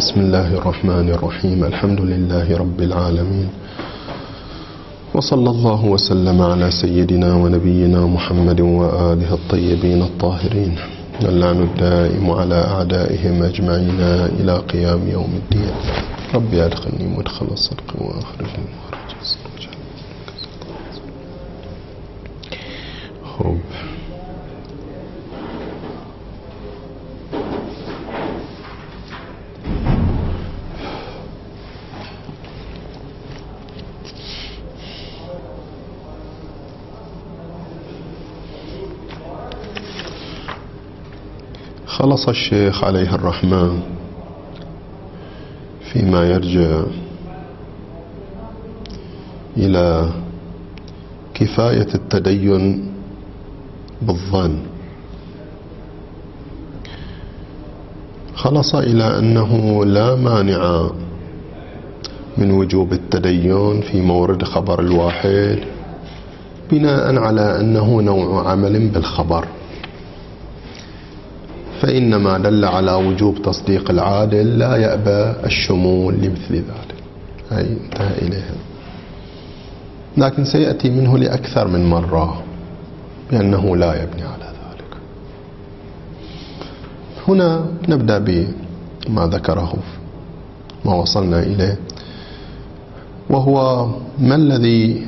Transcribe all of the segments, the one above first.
بسم الله الرحمن الرحيم. الحمد لله رب العالمين، وصلى الله وسلم على سيدنا ونبينا محمد وآله الطيبين الطاهرين، اللعن الدائم على أعدائهم أجمعين إلى قيام يوم الدين. ربي أدخلني مدخل الصدق وأخرجني مخرج الصدق. خوب، خلص الشيخ عليه الرحمة فيما يرجع إلى كفاية التدين بالظن، خلص إلى أنه لا مانع من وجوب التدين في مورد خبر الواحد بناء على أنه نوع عمل بالخبر، فإنما دل على وجوب تصديق العادل لا يأبى الشمول لمثل ذلك، أي انتهى إليها. لكن سيأتي منه لأكثر من مرة بأنه لا يبني على ذلك. هنا نبدأ بما ذكره ما وصلنا إليه، وهو ما الذي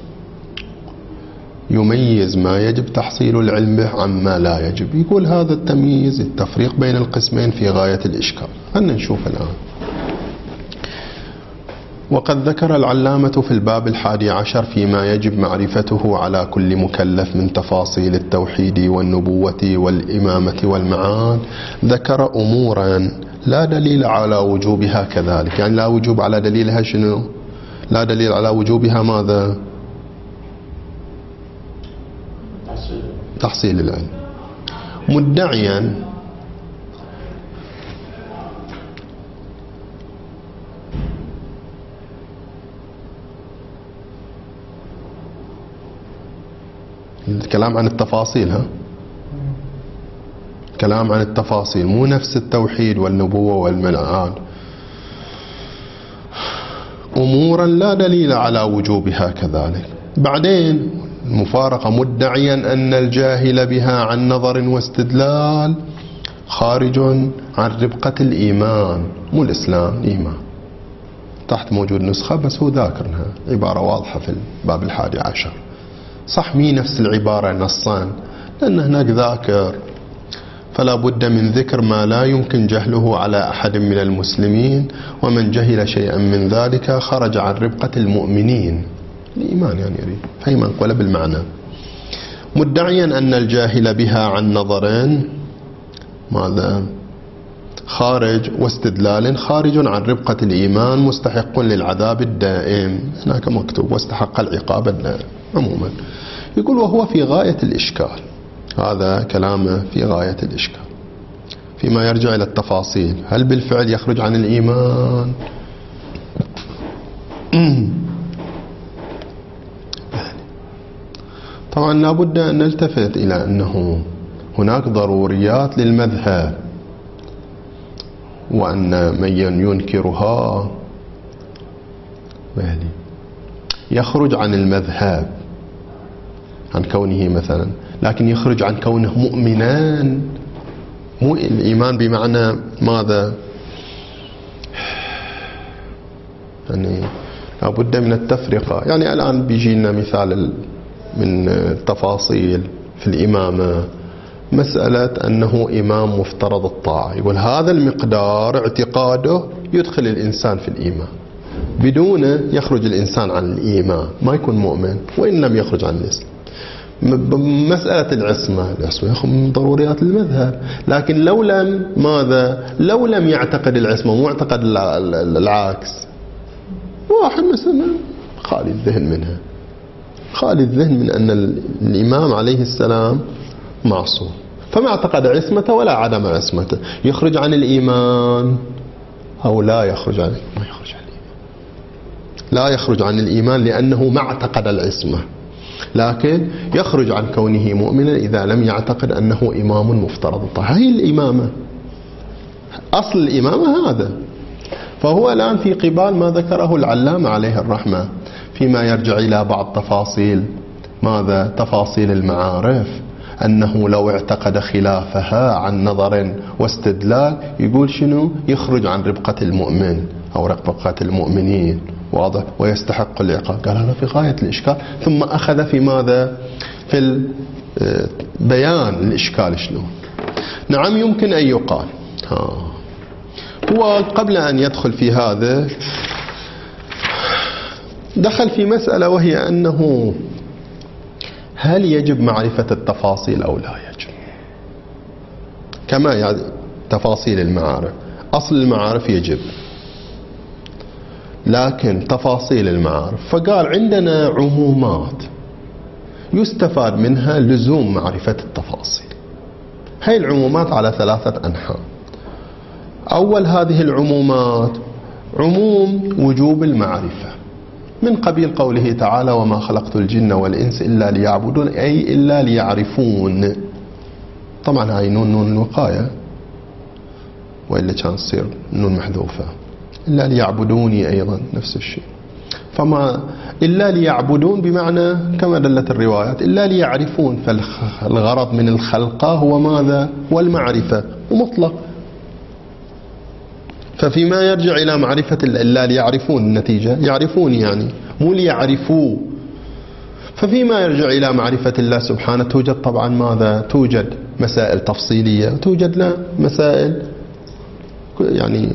يميز ما يجب تحصيل العلم به عما لا يجب. يقول هذا التمييز، التفريق بين القسمين في غاية الإشكال. خلنا نشوف الآن. وقد ذكر العلامة في الباب 11 فيما يجب معرفته على كل مكلف من تفاصيل التوحيد والنبوة والإمامة والمعاد، ذكر أمورا لا دليل على وجوبها كذلك. يعني لا وجوب على دليلها شنو؟ لا دليل على وجوبها ماذا؟ تحصيل العلم. مدعيا الكلام عن التفاصيل، كلام عن التفاصيل، مو نفس التوحيد والنبوة والمعاد. أمورا لا دليل على وجوبها كذلك. بعدين المفارقة، مدعيا أن الجاهل بها عن نظر واستدلال خارج عن ربقة الإيمان، مو الإسلام، الإيمان. تحت موجود نسخة بس هو ذاكرها، عبارة واضحة في الباب 11. صح مي نفس العبارة نصان، لأن هناك ذاكر، فلا بد من ذكر ما لا يمكن جهله على أحد من المسلمين، ومن جهل شيئا من ذلك خرج عن ربقة المؤمنين، الإيمان يعني يريد هي منقولة بالمعنى. مدعيا أن الجاهل بها عن نظرين ماذا؟ خارج، واستدلال خارج عن ربقة الإيمان، مستحق للعذاب الدائم، هناك مكتوب واستحق العقاب الدائم عموما. يقول وهو في غاية الإشكال، هذا كلامه في غاية الإشكال فيما يرجع إلى التفاصيل. هل بالفعل يخرج عن الإيمان؟ طبعا لابد أن نلتفت إلى أنه هناك ضروريات للمذهب، وأن من ينكرها يخرج عن المذهب عن كونه مثلا، لكن يخرج عن كونه مؤمنا. مو الإيمان بمعنى ماذا؟ يعني لابد من التفرقة. يعني الآن بيجي لنا مثال من التفاصيل في الإمامة، مسألة أنه إمام مفترض الطاعة. يقول هذا المقدار اعتقاده يدخل الإنسان في الإيمان، بدونه يخرج الإنسان عن الإيمان، ما يكون مؤمن وإن لم يخرج عن الإسلام. مسألة العصمة من ضروريات المذهب، لكن لو لم ماذا؟ لو لم يعتقد العصمة، مو اعتقد العكس، واحد مثلا خالي الذهن منها، خالي الذهن من أن الإمام عليه السلام معصوم، فما اعتقد عصمته ولا عدم عصمته، يخرج عن الإيمان أو لا يخرج عن؟ ما يخرج عن الإيمان، لا يخرج عن الإيمان لأنه ما اعتقد العصمة، لكن يخرج عن كونه مؤمنا إذا لم يعتقد أنه إمام مفترض الطاعة. هي الإمامة، أصل الإمامة هذا، فهو الآن في قبال ما ذكره العلامة عليه الرحمة فيما يرجع إلى بعض تفاصيل ماذا؟ تفاصيل المعارف، أنه لو اعتقد خلافها عن نظر واستدلال يقول شنو؟ يخرج عن ربقة المؤمن أو ربقة المؤمنين، واضح؟ ويستحق العقاب. قال هذا في غاية الإشكال. ثم أخذ في ماذا؟ في بيان الإشكال شنو. نعم يمكن أن يقال هو قبل أن يدخل في هذا دخل في مسألة، وهي أنه هل يجب معرفة التفاصيل أو لا يجب؟ كما يعني تفاصيل المعارف، أصل المعارف يجب، لكن تفاصيل المعارف فقال عندنا عمومات يستفاد منها لزوم معرفة التفاصيل. هاي العمومات على 3 أنحاء. أول هذه العمومات عموم وجوب المعرفة، من قبيل قوله تعالى وما خلقت الجن والإنس إلا ليعبدون، أي إلا ليعرفون. طبعا هاي نون الوقاية، وإلا كان تصير نون محذوفة. إلا ليعبدوني أيضا نفس الشيء. فما إلا ليعبدون بمعنى كما دلت الروايات إلا ليعرفون، فالغرض من الخلقة هو ماذا؟ والمعرفة ومطلق. ففيما يرجع إلى معرفة إلا ليعرفون، النتيجة يعرفون يعني مو ليعرفوا. ففيما يرجع إلى معرفة الله سبحانه توجد طبعا ماذا؟ توجد مسائل تفصيلية، توجد لا مسائل يعني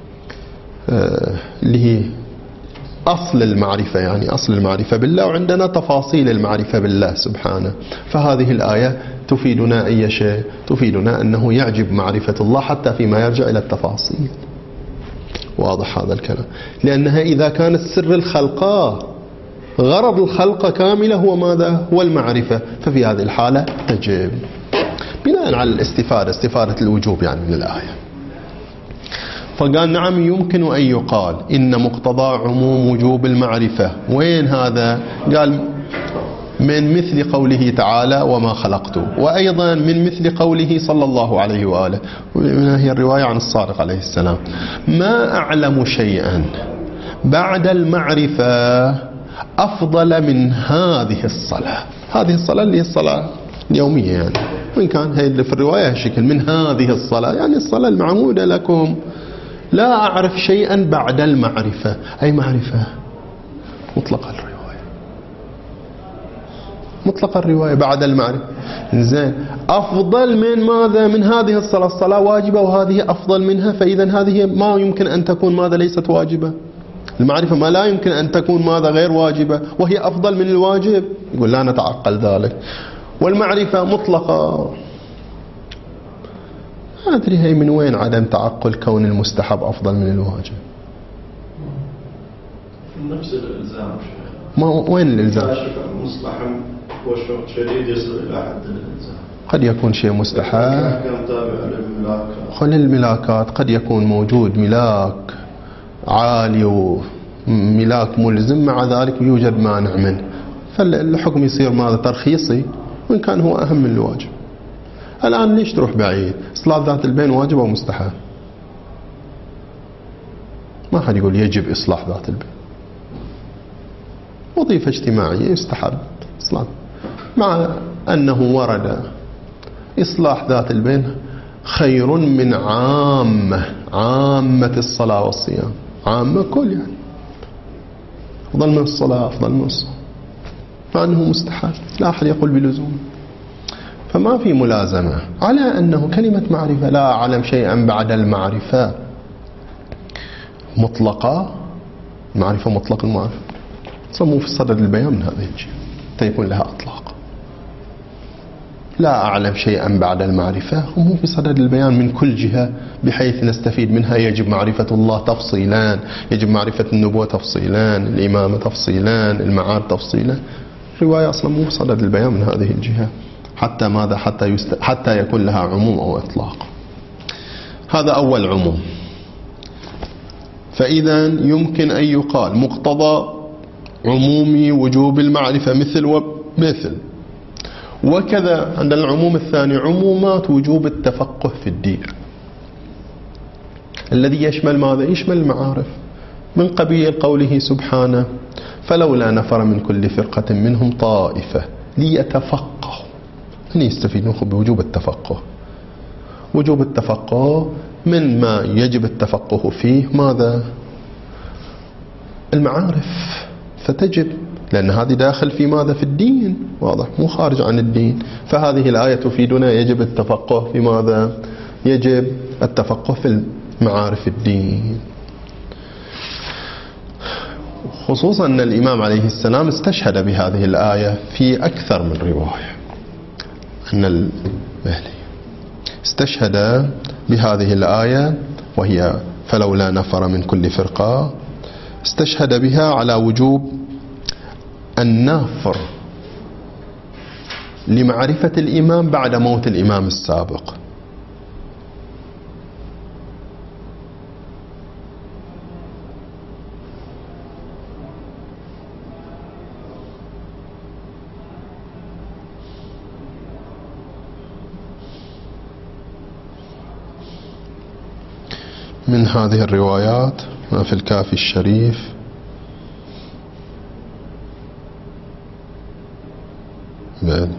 اللي هي أصل المعرفة، يعني أصل المعرفة بالله، وعندنا تفاصيل المعرفة بالله سبحانه. فهذه الآية تفيدنا أي شيء؟ تفيدنا أنه يعجب معرفة الله حتى فيما يرجع إلى التفاصيل. واضح هذا الكلام؟ لأنها إذا كانت سر الخلقة غرض الخلقة كاملة هو ماذا؟ هو المعرفة، ففي هذه الحالة تجب بناء على الاستفادة، استفادة الوجوب يعني من الآية. فقال نعم يمكن أن يقال إن مقتضى عموم وجوب المعرفة وين هذا؟ قال من مثل قوله تعالى وما خلقته، وأيضا من مثل قوله صلى الله عليه وآله، هي الرواية عن الصادق عليه السلام ما أعلم شيئا بعد المعرفة أفضل من هذه الصلاة. هذه الصلاة اللي هي الصلاة اليومية يعني، وإن كان هي اللي في الرواية شكل من هذه الصلاة يعني الصلاة المعمودة لكم. لا أعرف شيئا بعد المعرفة، أي معرفة مطلقة الرواية، مطلق الرواية بعد المعرفة. زين أفضل من ماذا؟ من هذه الصلاة. الصلاة واجبة وهذه أفضل منها، فإذا هذه ما يمكن أن تكون ماذا؟ ليست واجبة. المعرفة ما لا يمكن أن تكون ماذا؟ غير واجبة، وهي أفضل من الواجب. يقول لا نتعقل ذلك. والمعرفة مطلقة، ما أدري هي من وين عدم تعقل كون المستحب أفضل من الواجب. نفس الإلزام. ما وين الإلزام؟ مستحب وشرط شديد يصل إلى حد الإلزام. قد يكون شيء مستحب كان تابع للملاكات. خل الملاكات قد يكون موجود ملاك عالي وملاك ملزم، مع ذلك يوجد مانع منه، فالحكم يصير ماذا؟ ترخيصي، وإن كان هو أهم من الواجب. الآن ليش تروح بعيد؟ إصلاح ذات البين واجب أو مستحب؟ ما حد يقول يجب إصلاح ذات البين، وظيفة اجتماعية يستحب إصلاح، مع أنه ورد إصلاح ذات البين خير من عامة الصلاة والصيام. عامة كل يعني أفضل من الصلاة، أفضل من الصلاة، مع أنه مستحب، لا أحد يقول بلزوم. فما في ملازمة على أنه كلمة معرفة لا أعلم شيئا بعد المعرفة مطلقة. معرفة مطلق المعرفة صموا في صدد البيان من هذه الجهة تيكون لها أطلاق. لا أعلم شيئا بعد المعرفة هم في صدد البيان من كل جهة، بحيث نستفيد منها. يجب معرفة الله تفصيلان، يجب معرفة النبوة تفصيلان، الإمامة تفصيلان، المعاد تفصيلان. رواية أصلا مو في صدد البيان من هذه الجهة حتى ماذا؟ حتى يكون لها عموم أو إطلاق. هذا أول عموم. فإذا يمكن أن يقال مقتضى عموم وجوب المعرفة مثل ومثل. وكذا عند العموم الثاني عمومات وجوب التفقه في الدين. الذي يشمل ماذا؟ يشمل المعارف، من قبيل قوله سبحانه فلولا نفر من كل فرقة منهم طائفة ليتفقهوا. من يستفيدون بوجوب التفقه؟ وجوب التفقه من ما يجب التفقه فيه ماذا؟ المعارف، فتجب، لأن هذه داخل في ماذا؟ في الدين، واضح، مو خارج عن الدين. فهذه الآية تفيدنا يجب التفقه في ماذا؟ يجب التفقه في معارف الدين. خصوصا أن الإمام عليه السلام استشهد بهذه الآية في أكثر من رواية، أن المهلي استشهد بهذه الآية وهي فلولا نفر من كل فرقة، استشهد بها على وجوب النافر لمعرفة الإمام بعد موت الإمام السابق. من هذه الروايات ما في الكافي الشريف بعد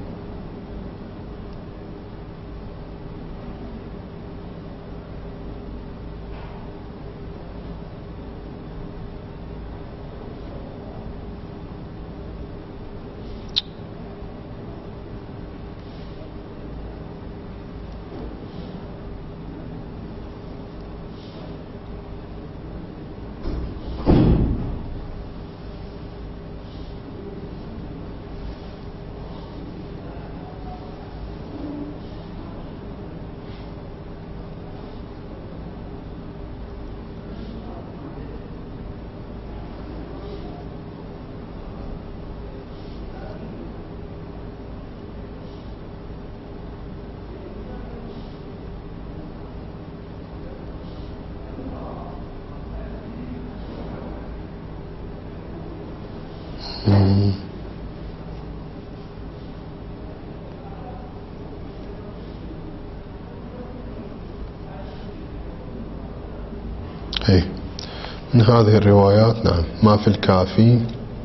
من هذه الروايات نعم ما في الكافي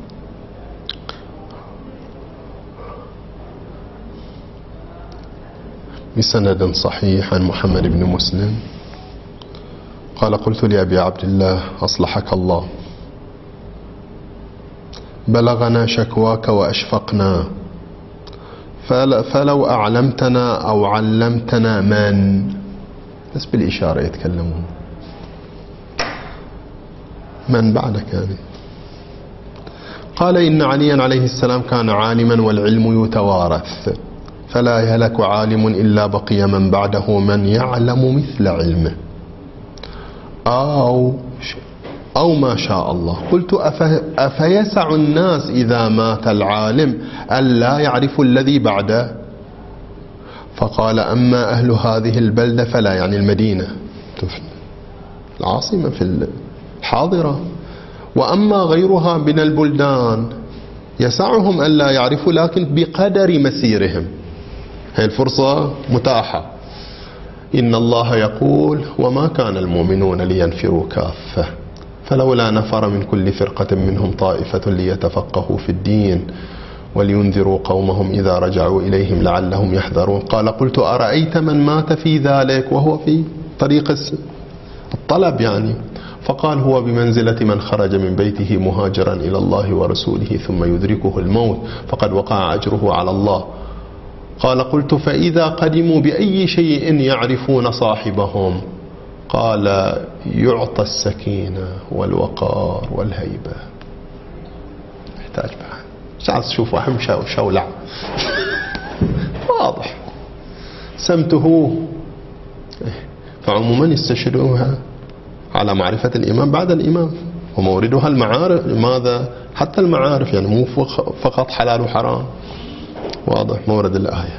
بسند صحيح عن محمد بن مسلم قال قلت لأبي عبد الله أصلحك الله بلغنا شكواك وأشفقنا فلو أعلمتنا أو علمتنا من، بس بالإشارة يتكلمون، من بعدك يعني. قال إن عليا عليه السلام كان عالما والعلم يتوارث فلا يهلك عالم إلا بقي من بعده من يعلم مثل علمه أو ما شاء الله. قلت أفيسع الناس إذا مات العالم ألا يعرفوا الذي بعده؟ فقال أما أهل هذه البلدة فلا، يعني المدينة العاصمة في الحاضرة، وأما غيرها من البلدان يسعهم ألا يعرفوا لكن بقدر مسيرهم، هذه الفرصة متاحة. إن الله يقول وما كان المؤمنون لينفروا كافة فلولا نفر من كل فرقة منهم طائفة ليتفقهوا في الدين ولينذروا قومهم إذا رجعوا إليهم لعلهم يحذرون. قال قلت أرأيت من مات في ذلك وهو في طريق الطلب يعني؟ فقال هو بمنزلة من خرج من بيته مهاجرا إلى الله ورسوله ثم يدركه الموت فقد وقع أجره على الله. قال قلت فإذا قدموا بأي شيء يعرفون صاحبهم؟ قال يعطى السكينة والوقار والهيبة. يحتاج بعد ساعة تشوف واحد شولع واضح سمته. فعموما يستشهدوها على معرفة الإمام بعد الإمام، وموردها المعارف. لماذا؟ حتى المعارف يعني مو فقط حلال وحرام، واضح مورد الآية.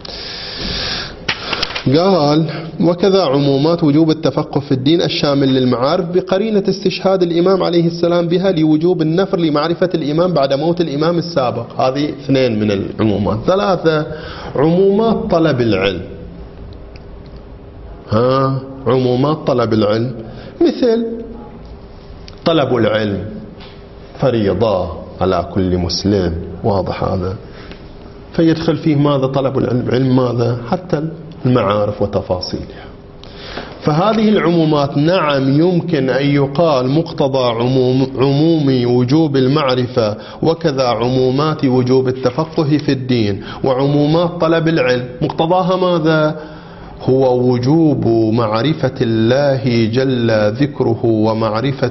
قال وكذا عمومات وجوب التفقه في الدين الشامل للمعارف بقرينة استشهاد الإمام عليه السلام بها لوجوب النفر لمعرفة الإمام بعد موت الإمام السابق. هذه اثنين من العمومات. ثلاثة عمومات طلب العلم. عمومات طلب العلم، مثل طلب العلم فريضة على كل مسلم، واضح هذا، فيدخل فيه ماذا؟ طلب العلم، علم ماذا؟ حتى المعارف وتفاصيلها. فهذه العمومات نعم يمكن أن يقال مقتضى عموم وجوب المعرفة، وكذا عمومات وجوب التفقه في الدين وعمومات طلب العلم مقتضاها ماذا؟ هو وجوب معرفة الله جل ذكره ومعرفة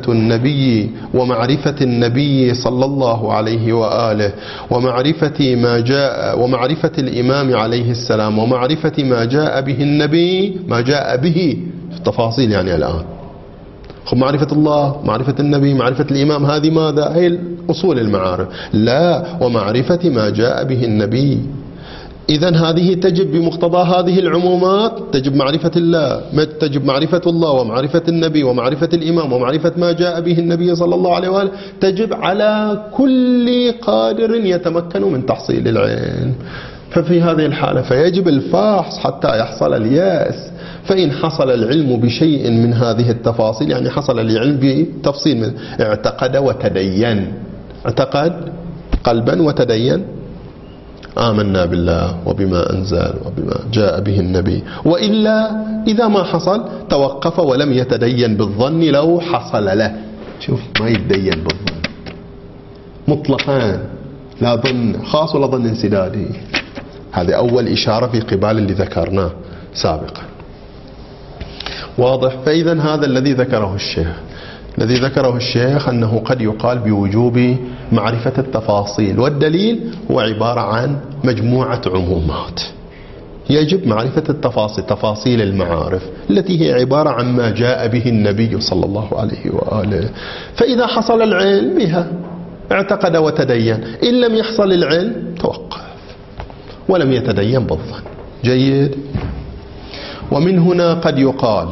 النبي صلى الله عليه وآله ومعرفة ما جاء، ومعرفة الإمام عليه السلام، ومعرفة ما جاء به النبي، ما جاء به في التفاصيل يعني الآن. معرفة الله، معرفة النبي، معرفة الإمام، هذه ماذا؟ هي أصول المعارف. لا، ومعرفة ما جاء به النبي. إذن هذه تجب بمقتضى هذه العمومات، تجب معرفة الله، تجب معرفة الله ومعرفة النبي ومعرفة الإمام ومعرفة ما جاء به النبي صلى الله عليه وآله، تجب على كل قادر يتمكن من تحصيل العلم. ففي هذه الحالة فيجب الفحص حتى يحصل اليأس. فإن حصل العلم بشيء من هذه التفاصيل، يعني حصل العلم بتفصيل من اعتقد وتدين، اعتقد قلبا وتدين، آمنا بالله وبما أنزل وبما جاء به النبي. وإلا إذا ما حصل توقف ولم يتدين بالظن لو حصل له. شوف، ما يتدين بالظن مطلقا، لا ظن خاص ولا ظن انسدادي. هذه أول إشارة في قبال اللي ذكرناه سابقا، واضح. فإذا هذا الذي ذكره الشيخ أنه قد يقال بوجوب معرفة التفاصيل، والدليل هو عبارة عن مجموعة عمومات. يجب معرفة التفاصيل، تفاصيل المعارف التي هي عبارة عن ما جاء به النبي صلى الله عليه وآله. فإذا حصل العلم بها اعتقد وتدين، إن لم يحصل العلم توقف ولم يتدين بالظن. جيد. ومن هنا قد يقال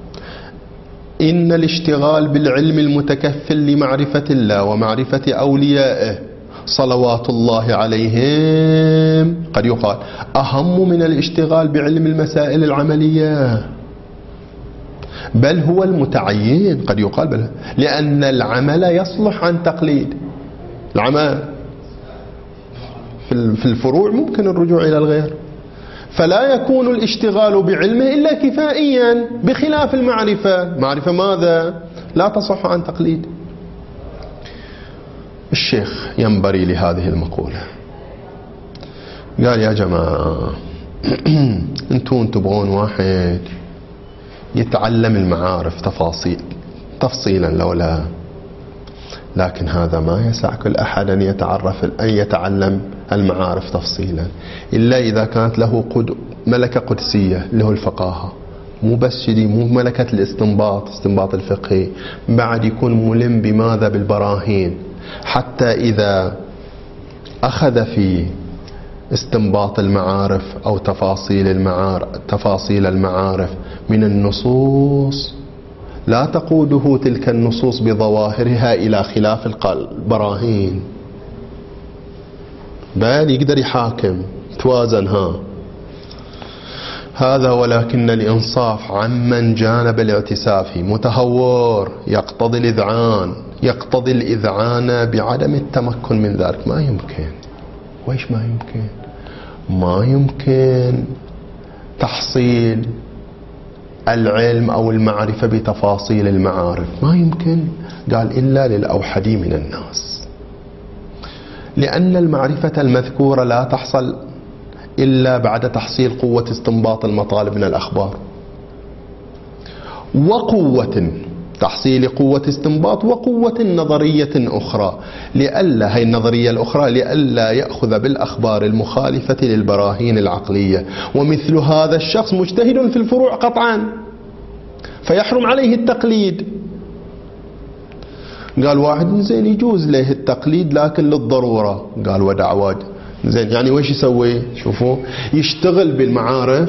إن الاشتغال بالعلم المتكفل لمعرفة الله ومعرفة أوليائه صلوات الله عليهم، قد يقال أهم من الاشتغال بعلم المسائل العملية، بل هو المتعين. قد يقال بل، لأن العمل يصلح عن تقليد. العمل في الفروع ممكن الرجوع إلى الغير، فلا يكون الاشتغال بعلمه إلا كفائيا، بخلاف المعرفة. معرفة ماذا؟ لا تصح عن تقليد. الشيخ ينبري لهذه المقولة، قال يا جماعة انتم تبغون واحد يتعلم المعارف تفصيلا لولا، لكن هذا ما يسع كل أحد أن يتعلم المعارف تفصيلا، إلا إذا كانت له ملكة قدسية اللي هو الفقاهة، مو بس شدي، مو ملكة استنباط الفقهي، بعد يكون ملم بماذا؟ بالبراهين، حتى إذا أخذ في استنباط المعارف أو تفاصيل المعارف من النصوص، لا تقوده تلك النصوص بظواهرها إلى خلاف البراهين، بل يقدر يحاكم توازنها. هذا ولكن الإنصاف عمن جانب الاعتساف متهور يقتضي الإذعان بعدم التمكن من ذلك. ما يمكن. وإيش ما يمكن؟ ما يمكن تحصيل العلم أو المعرفة بتفاصيل المعارف، ما يمكن. قال إلا للأوحدي من الناس، لأن المعرفة المذكورة لا تحصل إلا بعد تحصيل قوة استنباط المطالب من الأخبار، وقوة تحصيل قوة استنباط، وقوة نظرية أخرى، لئلا هي النظرية الأخرى لئلا يأخذ بالأخبار المخالفة للبراهين العقلية. ومثل هذا الشخص مجتهد في الفروع قطعا، فيحرم عليه التقليد. قال واحد زين يجوز له التقليد لكن للضرورة، قال ودعواد زين، يعني ويش يسوي؟ شوفوا، يشتغل بالمعارف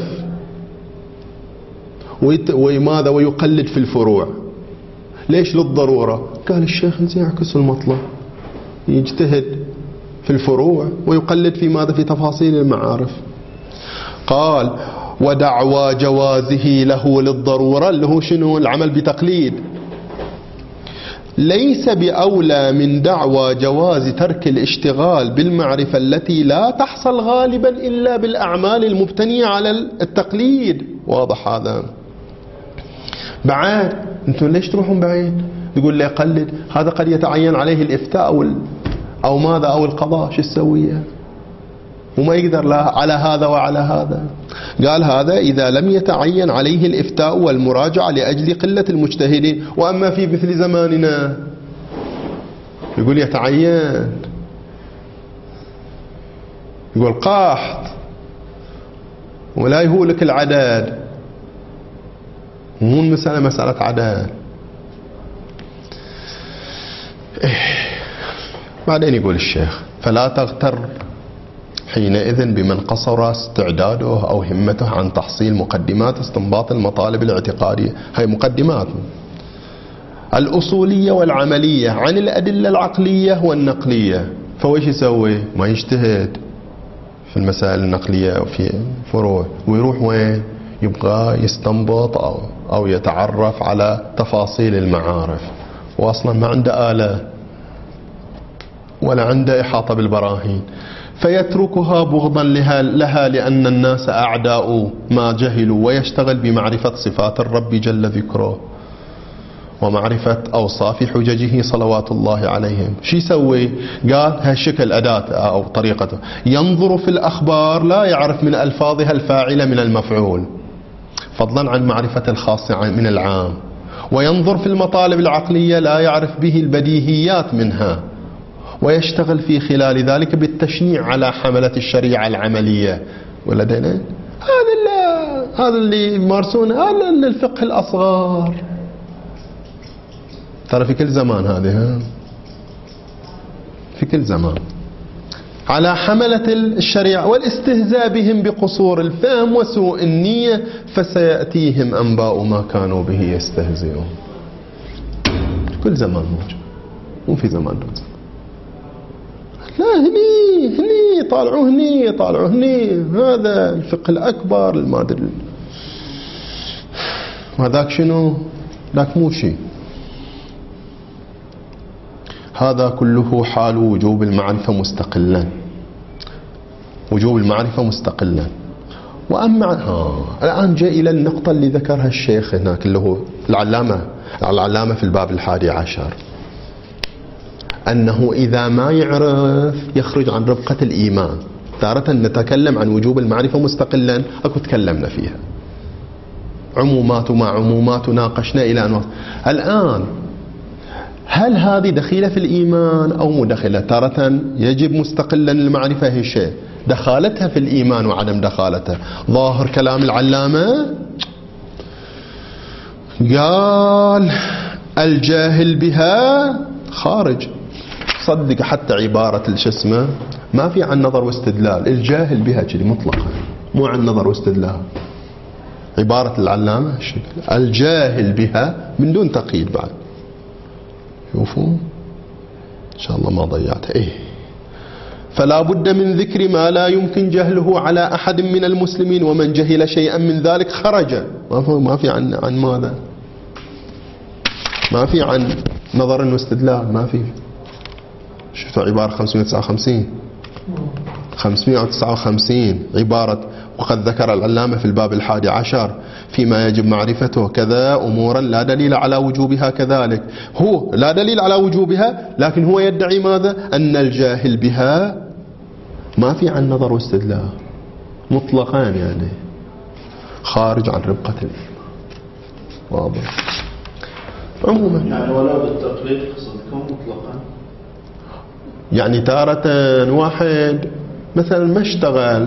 وماذا ويقلد في الفروع. ليش للضرورة؟ قال الشيخ زين يعكس المطلب، يجتهد في الفروع ويقلد في ماذا؟ في تفاصيل المعارف. قال ودعوى جوازه له للضرورة اللي هو شنو؟ العمل بتقليد، ليس بأولى من دعوى جواز ترك الاشتغال بالمعرفة التي لا تحصل غالبا إلا بالأعمال المبتنية على التقليد. واضح هذا؟ بعد انتم ليش تروحون بعيد؟ يقول لي قلد، هذا قد يتعين عليه الإفتاء أو ماذا أو القضاء، شو تسويه؟ وما يقدر لا على هذا وعلى هذا. قال هذا إذا لم يتعين عليه الإفتاء والمراجعة لأجل قلة المجتهدين. وأما في مثل زماننا يقول يتعين، يقول قاحط ولا يهولك العدد، مو المسألة مسألة عدد. بعدين يقول الشيخ فلا تغتر حينئذ بمن قصر استعداده أو همته عن تحصيل مقدمات استنباط المطالب الاعتقادية، هاي مقدمات الأصولية والعملية عن الأدلة العقلية والنقلية. فويش يسوي؟ ما يجتهد في المسائل النقلية وفي فروع، ويروح وين؟ يبغى يستنبط أو يتعرف على تفاصيل المعارف، وأصلا ما عنده آلة ولا عنده إحاطة بالبراهين، فيتركها بغضا لها لأن الناس أعداء ما جهلوا، ويشتغل بمعرفة صفات الرب جل ذكره ومعرفة أوصاف حججه صلوات الله عليهم. شو يسوي؟ قال هالشكل أداة أو طريقته، ينظر في الأخبار لا يعرف من ألفاظها الفاعلة من المفعول فضلا عن معرفة الخاص من العام، وينظر في المطالب العقلية لا يعرف به البديهيات منها، ويشتغل في خلال ذلك بالتشنيع على حملة الشريعة العملية. ولدينا هذا اللي يمارسون، هذا الفقه الأصغر، ترى في كل زمان هذه، في كل زمان على حملة الشريعة والاستهزاء بهم بقصور الفهم وسوء النية، فسيأتيهم أنباء ما كانوا به يستهزئون. كل زمان موجود، مو في زمان دون زمان. لا هني طالعوا هني، هذا الفقه الأكبر المادري، وهذاك شنو؟ ذاك مو شيء. هذا كله حال وجوب المعرفة مستقلا، وجوب المعرفة مستقلا. وأما الآن جاء إلى النقطة اللي ذكرها الشيخ هناك اللي هو العلامة في الباب 11، أنه إذا ما يعرف يخرج عن ربقة الإيمان. تارة نتكلم عن وجوب المعرفة مستقلا، أكو تكلمنا فيها عمومات وما عمومات وناقشنا إلى أن الآن هل هذه دخيلة في الإيمان أو مدخلة؟ تارة يجب مستقلا المعرفة، هي شيء دخالتها في الإيمان وعدم دخالتها. ظاهر كلام العلامة قال الجاهل بها خارج. صدق حتى عبارة الشسمة ما في عن نظر واستدلال، الجاهل بها كذي مطلقا، مو عن نظر واستدلال. عبارة العلامة الجاهل بها من دون تقييد بعد. شوفوا إن شاء الله ما ضيعت. فلا بد من ذكر ما لا يمكن جهله على أحد من المسلمين، ومن جهل شيئا من ذلك خرج. ما في عن ماذا؟ ما في عن نظر واستدلال، ما في. شفتوا عبارة 559 عبارة وقد ذكر العلامة في الباب 11 فيما يجب معرفته كذا أمورا لا دليل على وجوبها كذلك. هو لا دليل على وجوبها، لكن هو يدعي ماذا؟ أن الجاهل بها ما في عن نظر واستدلال مطلقا، يعني خارج عن ربقة الإيمان. واضح؟ عموما يعني ولو بالتقليد قصدكم مطلقا، يعني تارة واحد مثلا ما اشتغل،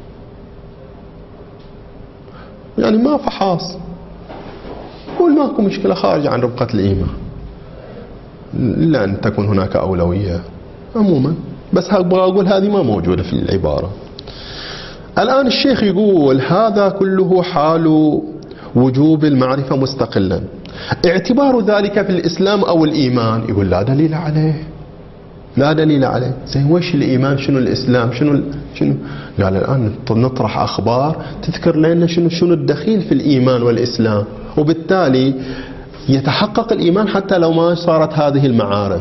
يعني ما فحص، قول ماكو مشكلة، خارج عن ربقة الإيمان إلا أن تكون هناك أولوية. عموما بس أبغى أقول هذه ما موجودة في العبارة. الآن الشيخ يقول هذا كله حال وجوب المعرفة مستقلا. اعتبار ذلك في الإسلام أو الإيمان، يقول لا دليل عليه، لا دليل عليه. زين وش الإيمان؟ شنو الإسلام؟ شنو قال الآن نطرح أخبار تذكر لنا شنو الدخيل في الإيمان والإسلام، وبالتالي يتحقق الإيمان حتى لو ما صارت هذه المعارف.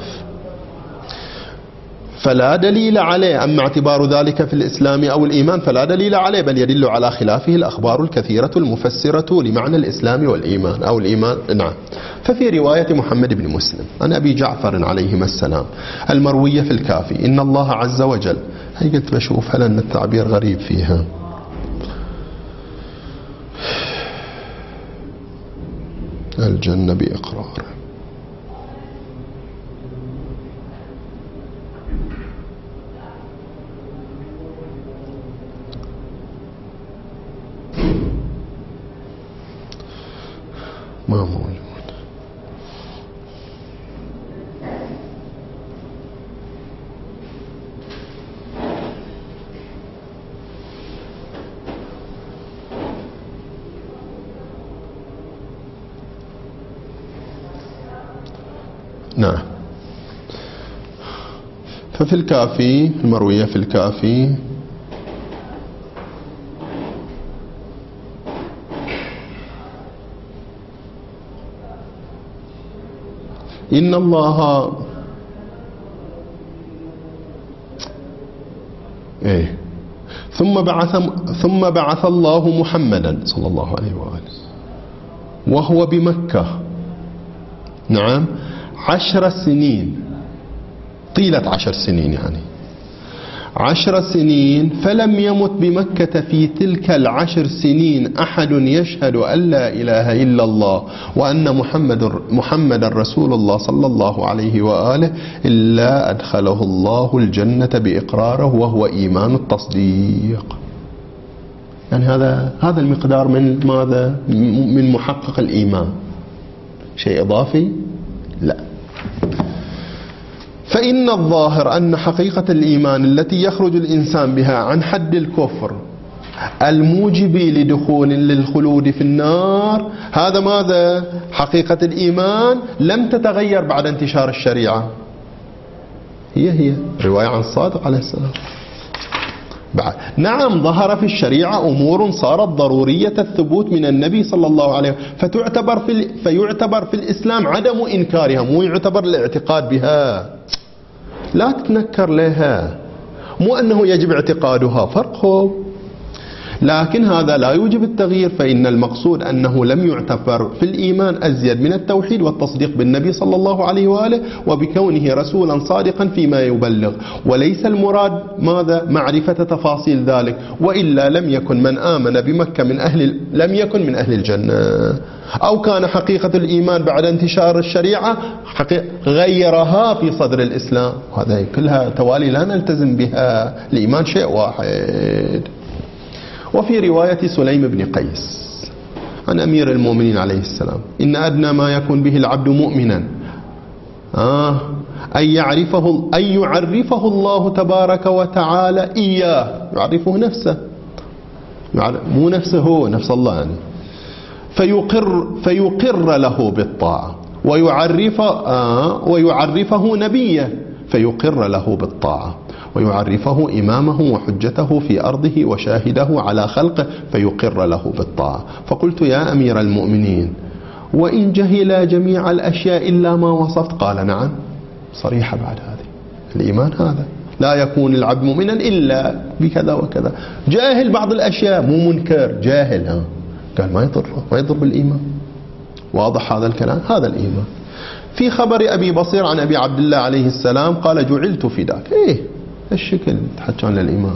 فلا دليل عليه. أما اعتبار ذلك في الإسلام أو الإيمان فلا دليل عليه، بل يدل على خلافه الأخبار الكثيرة المفسرة لمعنى الإسلام والإيمان أو الإيمان. نعم. ففي رواية محمد بن مسلم عن أبي جعفر عليهما السلام المروية في الكافي إن الله عز وجل، هي قلت بشوف هل أن التعبير غريب فيها، الجنة بإقرار. ما موجود. نعم. ففي الكافي المروية في الكافي إن الله ثم بعث الله محمدا صلى الله عليه وآله وهو بمكة، نعم، 10 سنين، طيلة 10 سنين، يعني 10 سنين، فلم يمت بمكة في تلك 10 سنين أحد يشهد أن لا إله إلا الله وأن محمد رسول الله صلى الله عليه وآله إلا أدخله الله الجنة بإقراره وهو إيمان التصديق. يعني هذا المقدار من ماذا؟ من محقق الإيمان. شيء إضافي؟ لا. فإن الظاهر أن حقيقة الإيمان التي يخرج الإنسان بها عن حد الكفر الموجب لدخول للخلود في النار، هذا ماذا؟ حقيقة الإيمان لم تتغير بعد انتشار الشريعة، هي رواية عن الصادق عليه السلام. نعم، ظهر في الشريعة أمور صارت ضرورية الثبوت من النبي صلى الله عليه وسلم، فيعتبر في الإسلام عدم إنكارها، مو يعتبر الاعتقاد بها، لا تتنكر لها، مو أنه يجب اعتقادها، فرقه. لكن هذا لا يوجب التغيير، فإن المقصود أنه لم يعتبر في الإيمان أزيد من التوحيد والتصديق بالنبي صلى الله عليه وآله وبكونه رسولا صادقا فيما يبلغ، وليس المراد ماذا؟ معرفة تفاصيل ذلك، وإلا لم يكن من آمن بمكة لم يكن من أهل الجنة، أو كان حقيقة الإيمان بعد انتشار الشريعة غيرها في صدر الإسلام. هذا كلها توالي لا نلتزم بها، الإيمان شيء واحد. وفي رواية سليم بن قيس عن أمير المؤمنين عليه السلام إن أدنى ما يكون به العبد مؤمنا أن يعرفه الله تبارك وتعالى إياه، يعرفه نفسه، مو نفسه هو، نفس الله يعني، فيقر له بالطاعة، ويعرفه نبيه فيقر له بالطاعة، ويعرفه إمامه وحجته في أرضه وشاهده على خلقه فيقر له بالطاعة. فقلت يا أمير المؤمنين وإن جهل جميع الأشياء إلا ما وصفت؟ قال نعم، صريحة بعد هذه. الإيمان هذا لا يكون العبد مؤمنا إلا بكذا وكذا، جاهل بعض الأشياء، مو منكر، جاهل، قال ما يضر بالإيمان. واضح هذا الكلام؟ هذا الإيمان. في خبر أبي بصير عن أبي عبد الله عليه السلام قال جعلت فداك. الشكل تحكي عن الإيمان.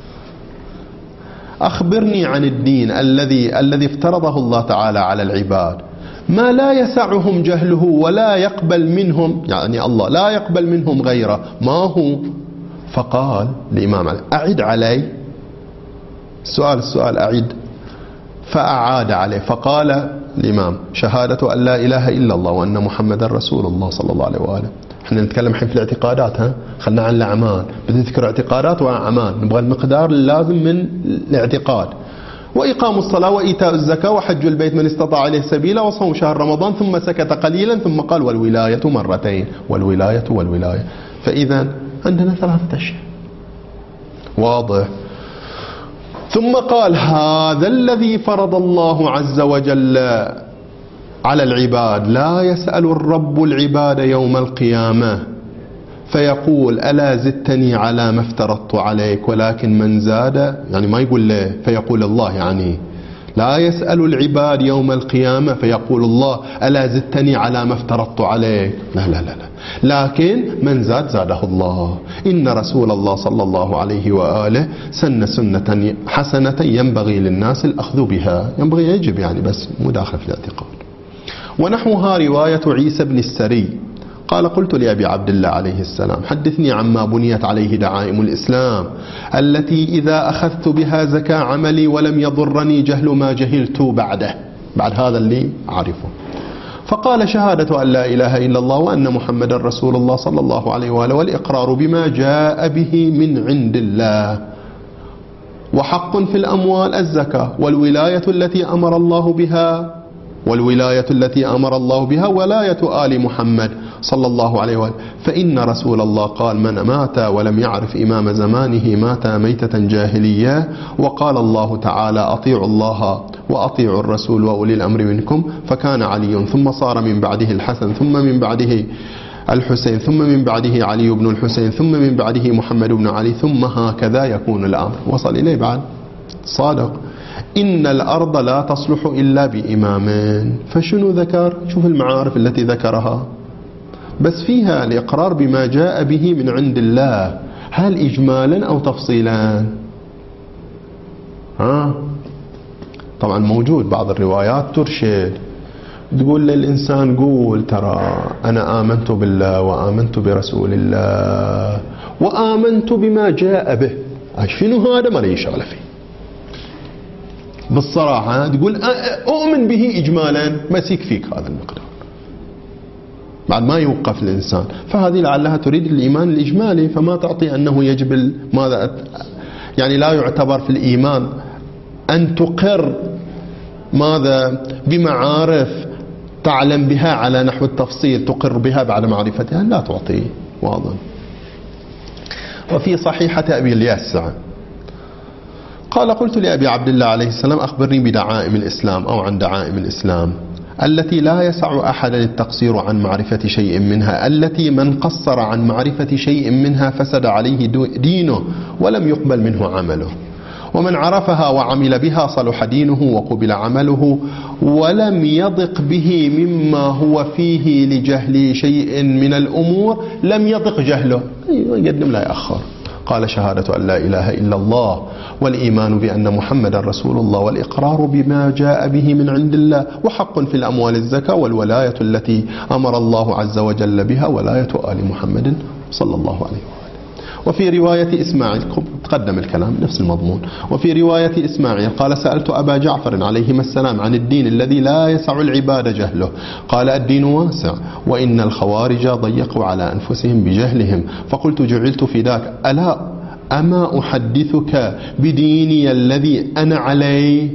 أخبرني عن الدين الذي افترضه الله تعالى على العباد، ما لا يسعهم جهله ولا يقبل منهم، يعني الله لا يقبل منهم غيره، ما هو؟ فقال الإمام علي أعد علي السؤال أعد، فأعاد عليه فقال الإمام شهادة أن لا إله إلا الله وأن محمد رسول الله صلى الله عليه وآله. احنا نتكلم الحين في الاعتقادات، خلنا عن الأعمال، بنذكر اعتقادات وأعمال، نبغى المقدار اللازم من الاعتقاد. وإقام الصلاة وإيتاء الزكاة وحج البيت من استطاع إليه سبيلا وصوم شهر رمضان، ثم سكت قليلا ثم قال والولاية مرتين، والولاية. فإذا عندنا 3 أشياء. واضح. ثم قال هذا الذي فرض الله عز وجل على العباد، لا يسأل الرب العباد يوم القيامة فيقول ألا زدتني على ما افترضت عليك، ولكن من زاد، يعني ما يقول له فيقول الله، يعني لا يسأل العباد يوم القيامة فيقول الله ألا زدتني على ما افترضت عليك، لا لا لا لا، لكن من زاد زاده الله. إن رسول الله صلى الله عليه وآله سن سنة حسنة ينبغي للناس الأخذ بها، ينبغي يجب يعني، بس مو داخل في الاعتقاد. ونحوها رواية عيسى بن السري قال قلت لأبي عبد الله عليه السلام حدثني عما بنيت عليه دعائم الإسلام التي إذا أخذت بها زكاة عملي ولم يضرني جهل ما جهلت بعده، بعد هذا اللي أعرفه. فقال شهادة أن لا إله إلا الله وأن محمد رسول الله صلى الله عليه وآله، والإقرار بما جاء به من عند الله، وحق في الأموال الزكاة، والولاية التي أمر الله بها ولاية آل محمد صلى الله عليه وآله. فإن رسول الله قال من مات ولم يعرف إمام زمانه مات ميتة جاهلية. وقال الله تعالى أطيعوا الله وأطيعوا الرسول وأولي الأمر منكم، فكان علي ثم صار من بعده الحسن ثم من بعده الحسين ثم من بعده علي بن الحسين ثم من بعده محمد بن علي ثم هكذا يكون الأمر. وصل إليه بعد صادق إن الأرض لا تصلح إلا بإمامين. فشنو ذكر؟ شوف المعارف التي ذكرها، بس فيها الإقرار بما جاء به من عند الله، هل إجمالا أو تفصيلا؟ طبعا موجود بعض الروايات ترشد تقول للإنسان قول ترى أنا آمنت بالله وآمنت برسول الله وآمنت بما جاء به، شنو هذا ما لي شغله فيه بالصراحة، تقول أؤمن به إجمالا بس يكفيك هذا المقدار بعد ما يوقف الإنسان. فهذه لعلها تريد الإيمان الإجمالي، فما تعطي أنه يجب ماذا، يعني لا يعتبر في الإيمان أن تقر ماذا بمعارف تعلم بها على نحو التفصيل تقر بها بعد معرفتها، لا تعطي. واضح. وفي صحيحة أبي الياسع قال قلت لأبي عبد الله عليه السلام أخبرني بدعائم الإسلام أو عن دعائم الإسلام التي لا يسع أحدا التقصير عن معرفة شيء منها، التي من قصر عن معرفة شيء منها فسد عليه دينه ولم يقبل منه عمله، ومن عرفها وعمل بها صلح دينه وقبل عمله ولم يضق به مما هو فيه لجهل شيء من الأمور لم يضق جهله، يقدم لا يأخر. قال شهادة أن لا إله إلا الله والإيمان بأن محمد رسول الله والإقرار بما جاء به من عند الله، وحق في الأموال الزكاة، والولاية التي أمر الله عز وجل بها ولاية آل محمد صلى الله عليه وآله. وفي رواية إسماعيل تقدم الكلام نفس المضمون. وفي رواية إسماعيل قال سألت أبا جعفر عليهما السلام عن الدين الذي لا يسع العباد جهله، قال الدين واسع وإن الخوارج ضيقوا على أنفسهم بجهلهم، فقلت جعلت فداك أما أحدثك بديني الذي أنا عليه،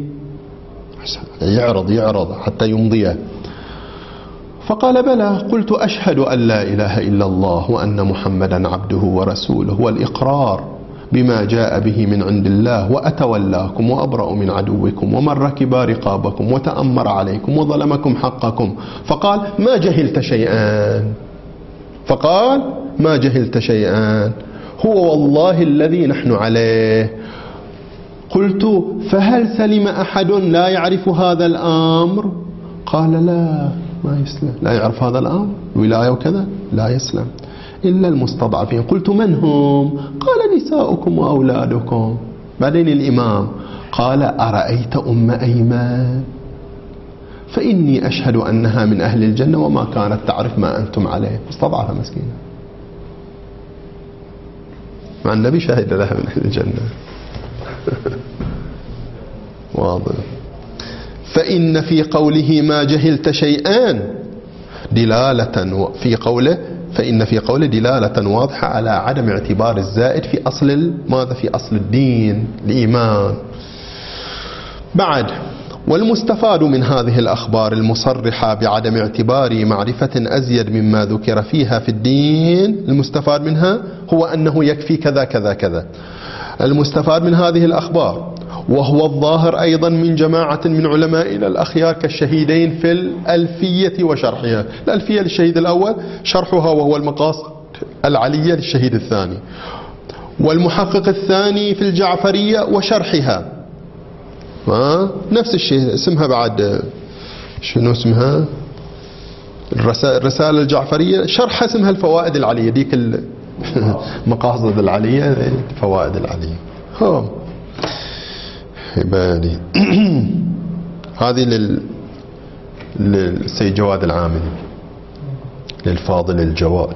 يعرض حتى يمضيه. فقال بلى. قلت أشهد أن لا إله إلا الله وأن محمدا عبده ورسوله والإقرار بما جاء به من عند الله، وأتولاكم وأبرأ من عدوكم ومن ركب رقابكم وتأمر عليكم وظلمكم حقكم. فقال ما جهلت شيئا هو والله الذي نحن عليه. قلت فهل سلم أحد لا يعرف هذا الأمر؟ قال لا ما يسلم، لا يعرف هذا الأمر ولاية وكذا لا يسلم إلا المستضعفين. قلت من هم؟ قال نساؤكم وأولادكم. بعدين الإمام قال أرأيت أم أيمان فإني أشهد أنها من أهل الجنة وما كانت تعرف ما أنتم عليه. مستضعفة مسكينة مع النبي شهد لها من أهل الجنة. واضح. فإن في قوله ما جهلت شيئان دلالة فإن في قوله دلالة واضحة على عدم اعتبار الزائد في أصل في أصل الدين الإيمان. بعد والمستفاد من هذه الأخبار المصرحة بعدم اعتبار معرفة أزيد مما ذكر فيها في الدين، المستفاد منها هو أنه يكفي كذا كذا كذا. المستفاد من هذه الأخبار، وهو الظاهر أيضا من جماعة من علمائنا الأخيار كالشهيدين في الألفية وشرحها. الألفية للشهيد الأول شرحها وهو المقاصد العلية للشهيد الثاني، والمحقق الثاني في الجعفرية وشرحها. نفس الشيء اسمها بعد شنو اسمها الرسالة الجعفرية، شرحها اسمها الفوائد العلية، ديك المقاصد العلية الفوائد العلية. عبادي هذه للسيد جواد العاملي للفاضل الجواد.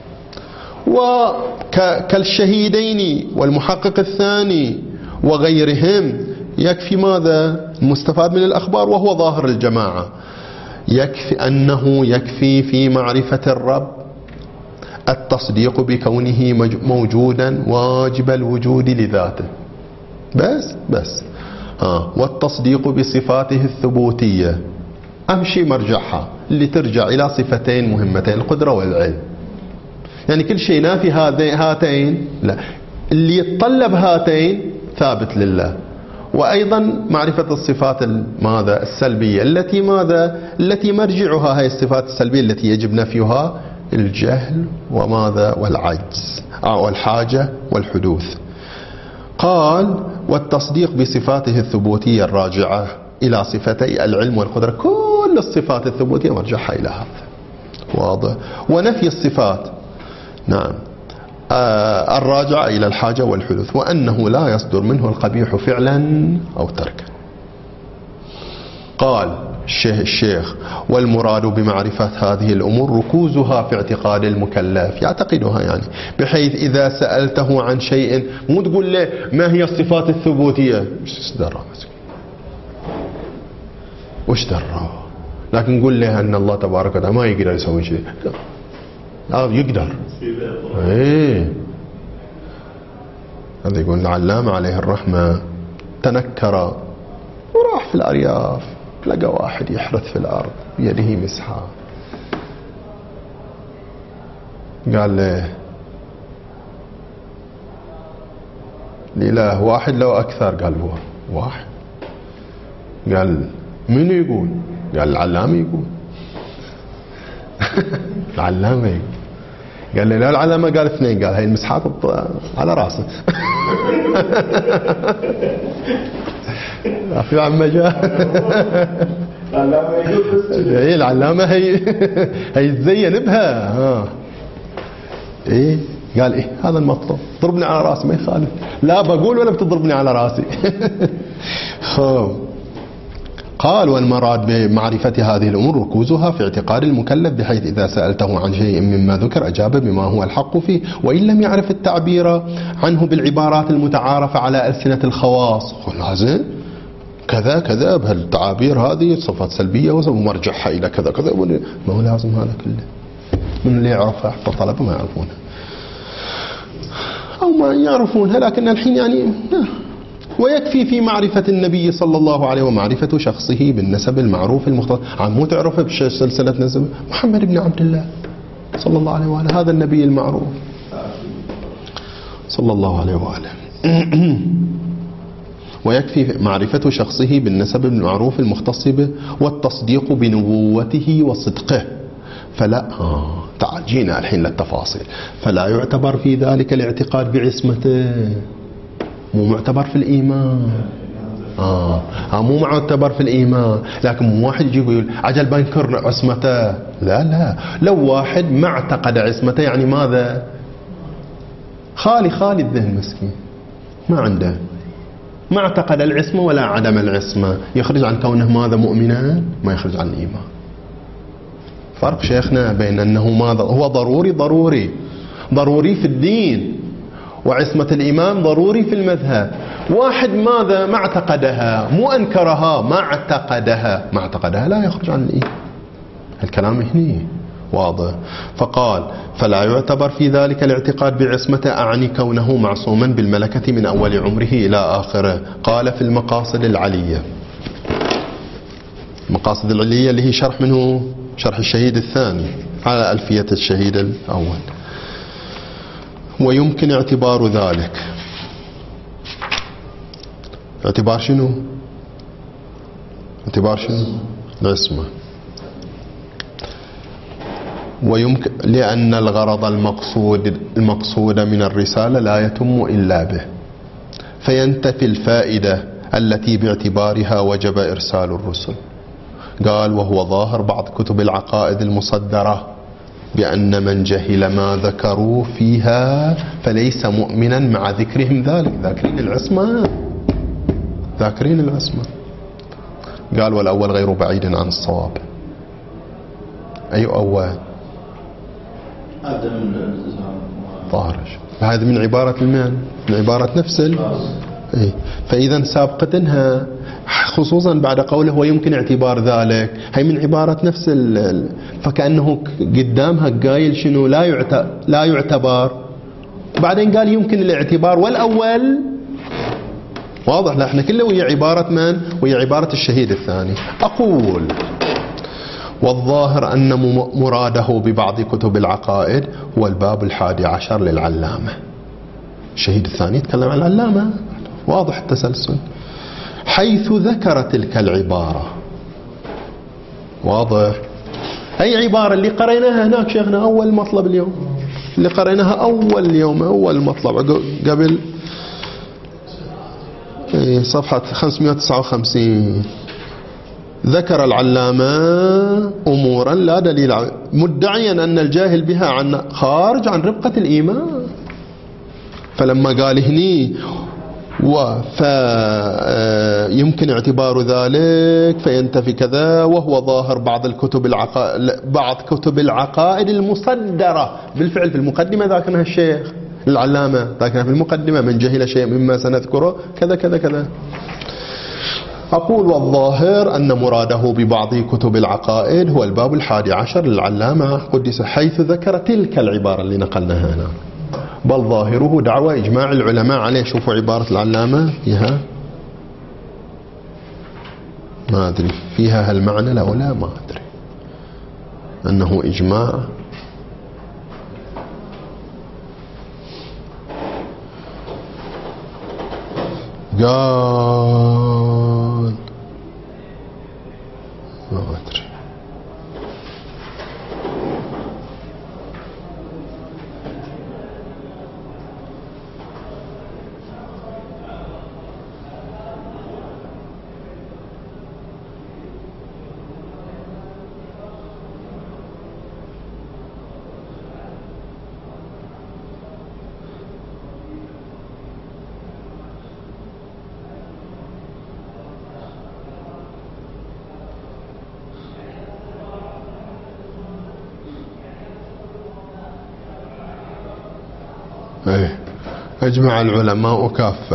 وكالشهيدين والمحقق الثاني وغيرهم يكفي ماذا المستفاد من الأخبار وهو ظاهر الجماعة، يكفي أنه يكفي في معرفة الرب التصديق بكونه موجودا واجب الوجود لذاته بس والتصديق بصفاته الثبوتية. أمشي مرجعها اللي ترجع إلى صفتين مهمتين، القدرة والعلم. يعني كل شيء نافي هاتين لا، اللي يتطلب هاتين ثابت لله. وأيضا معرفة الصفات ماذا السلبية التي مرجعها هاي الصفات السلبية التي يجب نفيها الجهل وماذا والعجز والحاجة والحدوث. قال والتصديق بصفاته الثبوتية الراجعة إلى صفتي العلم والقدرة، كل الصفات الثبوتية مرجعها إلى هذا واضح. ونفي الصفات نعم الراجعة إلى الحاجة والحدوث، وأنه لا يصدر منه القبيح فعلا أو تركا. قال الشيخ والمراد بمعرفة هذه الأمور ركوزها في اعتقاد المكلف، يعتقدها يعني، بحيث إذا سألته عن شيء مو تقول له ما هي الصفات الثبوتية، وش درى، لكن قل له أن الله تبارك وتعالى ما يقدر يسوي شيء. يقدر. هذا يقول العلامة عليه الرحمة تنكر وراح في الأرياف، لقى واحد يحرث في الأرض بيده مسحة، قال له الإله واحد لو أكثر، قال هو واحد. قال منو يقول؟ قال العلامة يقول. العلامة يقول. قال لي لا العلامة قال اثنين، قال هاي المسحات على راسه. في عم جاء ايه العلامة هي تزين بها ايه، قال ايه هذا المطلوب، ضربني على راسي ما يخالف، لا بقول ولا بتضربني على راسي. قال والمراد بمعرفة هذه الأمور ركوزها في اعتقاد المكلف، بحيث إذا سألته عن شيء مما ذكر أجاب بما هو الحق فيه، وإن لم يعرف التعبير عنه بالعبارات المتعارفة على ألسنة الخواص. لازم كذا كذا بهالتعابير هذه صفات سلبية ومرجعها إلى كذا كذا، ما هو لازم هذا كله. من اللي يعرفها حتى طلبة ما يعرفونها أو ما يعرفونها، لكن الحين يعني ويكفي في معرفة النبي صلى الله عليه ومعرفة شخصه بالنسب المعروف المختص. عمو تعرفه بسلسلة نسب محمد بن عبد الله صلى الله عليه وآله، هذا النبي المعروف صلى الله عليه وآله. ويكفي معرفة شخصه بالنسب المعروف المختص به والتصديق بنبوته وصدقه، فلا تعال جينا الحين للتفاصيل. فلا يعتبر في ذلك الاعتقاد بعصمته، مو معتبر في الإيمان. مو معتبر في الإيمان، لكن مو واحد يجي يقول عجل بنكر عصمته، لا لو واحد ما اعتقد عصمته يعني ماذا خالي الذهن مسكين، ما عنده، ما اعتقد العصمة ولا عدم العصمة، يخرج عن كونه ماذا مؤمنا، ما يخرج عن الإيمان. فرق شيخنا بين أنه ماذا هو ضروري في الدين، وعصمة الإمام ضروري في المذهب. واحد ماذا ما اعتقدها، مو أنكرها، ما اعتقدها لا يخرج عن الإيمان. الكلام هنا واضح. فقال فلا يعتبر في ذلك الاعتقاد بعصمته، أعني كونه معصوما بالملكة من أول عمره إلى آخره. قال في المقاصد العلية المقاصد العلية اللي هي شرح منه شرح الشهيد الثاني على ألفية الشهيد الأول. ويمكن اعتبار ذلك، اعتبار شنو؟ اعتبار شنو؟ العصمة. ويمكن لأن الغرض المقصود من الرسالة لا يتم إلا به، فينتفي الفائدة التي باعتبارها وجب إرسال الرسل. قال وهو ظاهر بعض كتب العقائد المصدرة بأن من جهل ما ذكروا فيها فليس مؤمنا مع ذكرهم ذلك. ذاكرين العصمة، ذاكرين العصمة. قال والأول غير بعيد عن الصواب. أي أول؟ طارج. هذا من عبارة المعنى، من عبارة نفس فإذا سابقتنها خصوصا بعد قوله ويمكن اعتبار ذلك، هي من عبارة نفس فكأنه قدامها قايل شنو لا يعتبر، بعدين قال يمكن الاعتبار. والأول واضح. لا احنا كله ويا عبارة من؟ ويا عبارة الشهيد الثاني. أقول والظاهر أن مراده ببعض كتب العقائد هو الباب 11 للعلامة. الشهيد الثاني يتكلم عن العلامة، واضح التسلسل، حيث ذكر تلك العبارة. واضح. أي عبارة اللي قريناها هناك شيخنا أول مطلب اليوم، اللي قريناها أول يوم، أول مطلب قبل صفحة 559. ذكر العلامة أمورا لا دليل مدعيا أن الجاهل بها عن خارج عن ربقة الإيمان. فلما قال هني يمكن اعتبار ذلك فينتفي كذا، وهو ظاهر بعض كتب العقائد المصدرة. بالفعل في المقدمة ذاكرها الشيخ العلامة، ذاكرها في المقدمة من جهل شيء مما سنذكره كذا كذا كذا. أقول والظاهر أن مراده ببعض كتب العقائد هو الباب 11 للعلامة قدس، حيث ذكر تلك العبارة اللي نقلناها هنا. بل ظاهره دعوى إجماع العلماء عليه. شوفوا عبارة العلامة فيها ما أدري فيها هالمعنى لا ولا ما أدري، أنه إجماع. قال ما أدري أجمع العلماء كافة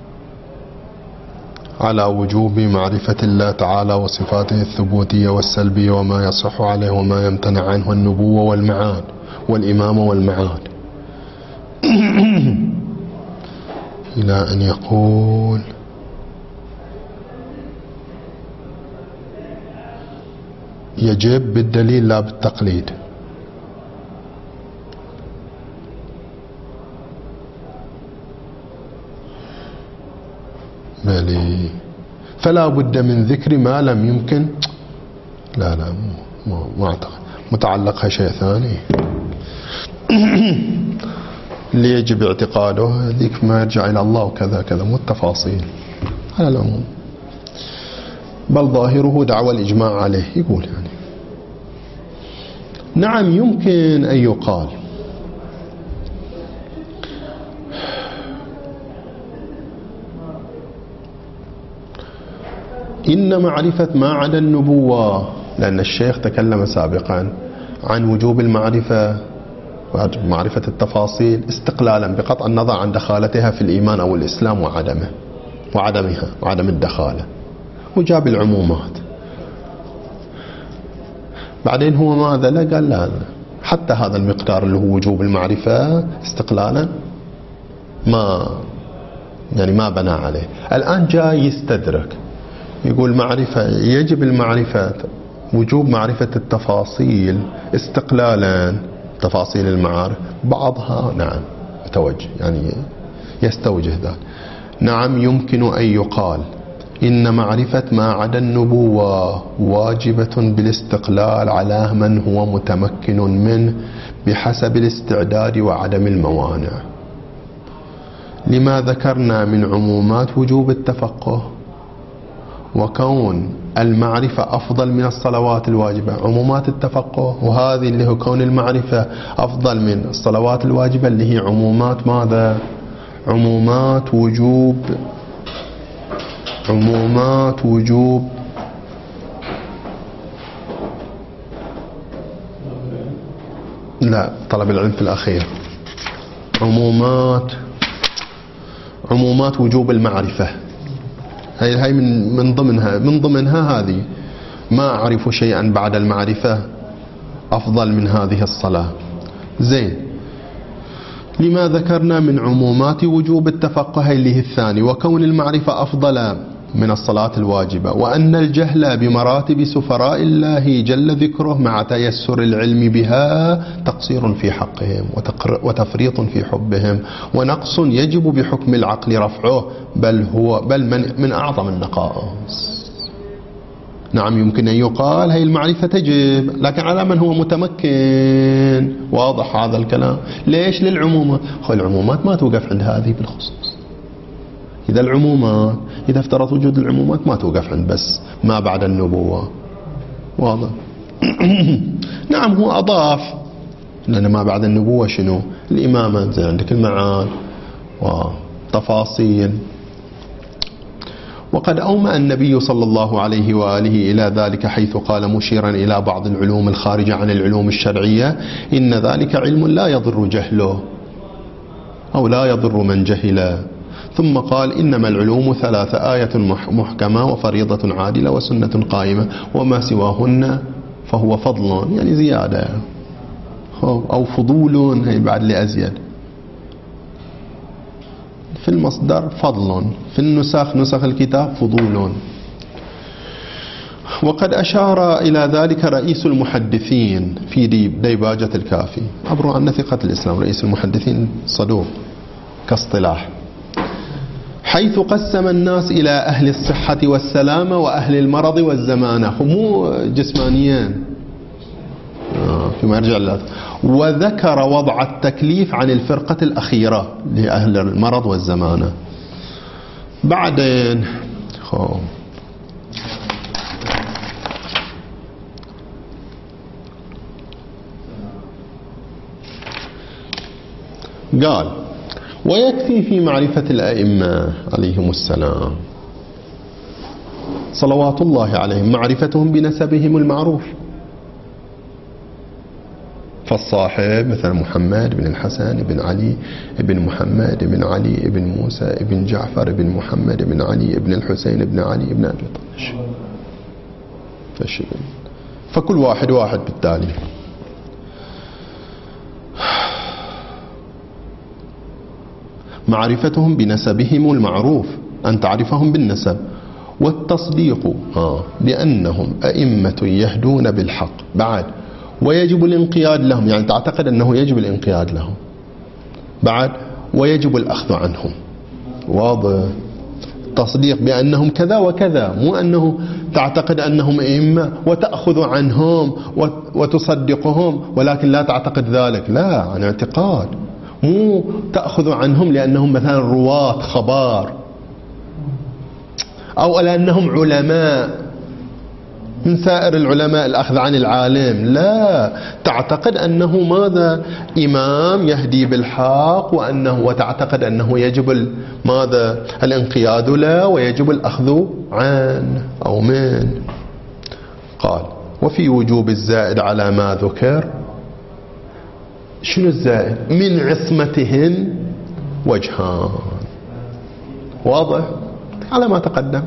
على وجوب معرفة الله تعالى وصفاته الثبوتية والسلبية وما يصح عليه وما يمتنع عنه النبوة والمعاد والإمامة والمعاد، إلى أن يقول يجب بالدليل لا بالتقليد. فلا بد من ذكر ما لم يمكن. لا ما أعتقد، متعلقها شيء ثاني. اللي يجب اعتقاده ذيك ما يرجع إلى الله وكذا كذا، مو التفاصيل على العموم. بل ظاهره دعوى الإجماع عليه. يقول يعني نعم يمكن أن يقال إن معرفة ما عدا النبوة، لأن الشيخ تكلم سابقا عن وجوب المعرفة ومعرفة التفاصيل استقلالا بقطع النظر عن دخالتها في الإيمان أو الإسلام وعدمها وعدم الدخالة، وجاب العمومات. بعدين هو ماذا لا قال لا حتى هذا المقدار اللي هو وجوب المعرفة استقلالا ما بنى عليه. الآن جاي يستدرك، يقول معرفة، يجب المعرفة، وجوب معرفة التفاصيل استقلالا، تفاصيل المعارف بعضها نعم متوجه يعني يستوجه ذلك. نعم يمكن أن يقال إن معرفة ما عدا النبوة واجبة بالاستقلال على من هو متمكن منه بحسب الاستعداد وعدم الموانع، لما ذكرنا من عمومات وجوب التفقه وكون المعرفة أفضل من الصلوات الواجبة. عمومات التفقه وهذه اللي هو كون المعرفة أفضل من الصلوات الواجبة اللي هي عمومات ماذا؟ عمومات وجوب لا طلب العلم في الأخير. عمومات وجوب المعرفة، هي من ضمنها هذه ما أعرف شيئا بعد المعرفة أفضل من هذه الصلاة. زين، لما ذكرنا من عمومات وجوب التفقه اللي هي الثاني، وكون المعرفة أفضل من الصلاة الواجبة، وأن الجهل بمراتب سفراء الله جل ذكره مع تيسر العلم بها تقصير في حقهم وتفريط في حبهم ونقص يجب بحكم العقل رفعه، بل من أعظم النقائص. نعم يمكن أن يقال هي المعرفة تجب، لكن على من هو متمكن. واضح هذا الكلام؟ ليش؟ للعمومات. العمومات ما توقف عند هذه بالخصوص. إذا افترض وجود العمومات ما توقف عند بس ما بعد النبوة. واضح؟ نعم هو أضاف، لأن ما بعد النبوة شنو؟ الإمامة، زي عندك المعاد وتفاصيل. وقد أومأ النبي صلى الله عليه وآله إلى ذلك حيث قال مشيرا إلى بعض العلوم الخارجة عن العلوم الشرعية إن ذلك علم لا يضر جهله أو لا يضر من جهله. ثم قال إنما العلوم ثلاثة: آية محكمة وفريضة عادلة وسنة قائمة وما سواهن فهو فضل، يعني زيادة أو فضول، هي بعد لأزيد. في المصدر فضل، في نسخ الكتاب فضول. وقد أشار إلى ذلك رئيس المحدثين في ديباجة الكافي، عبر أن ثقة الإسلام رئيس المحدثين صدوق كاصطلاح، حيث قسم الناس إلى أهل الصحة والسلامة وأهل المرض والزمانة، مو جسمانيين فيما يرجع الله، وذكر وضع التكليف عن الفرقة الأخيرة لأهل المرض والزمانة. بعدين قال ويكفي في معرفة الأئمة عليهم السلام صلوات الله عليهم معرفتهم بنسبهم المعروف، فالصاحب مثل محمد بن الحسن بن علي بن محمد بن علي بن موسى بن جعفر بن محمد بن علي بن الحسين بن علي بن أبي طالب، فكل واحد بالتالي. معرفتهم بنسبهم المعروف، أن تعرفهم بالنسب، والتصديق لأنهم أئمة يهدون بالحق بعد، ويجب الانقياد لهم، يعني تعتقد أنه يجب الانقياد لهم بعد، ويجب الأخذ عنهم. واضح؟ تصديق بأنهم كذا وكذا، مو أنه تعتقد أنهم أئمة وتأخذ عنهم وتصدقهم ولكن لا تعتقد ذلك، لا، عن اعتقاد. مو تأخذ عنهم لأنهم مثلا رواة خبار أو لأنهم علماء من سائر العلماء الأخذ عن العالم، لا، تعتقد أنه ماذا؟ إمام يهدي بالحق، وتعتقد أنه يجب ماذا؟ الانقياد له ويجب الأخذ عنه أو من. قال وفي وجوب الزائد على ما ذكر، شنو الزائد؟ من عصمتهن وجهان. واضح؟ على ما تقدم.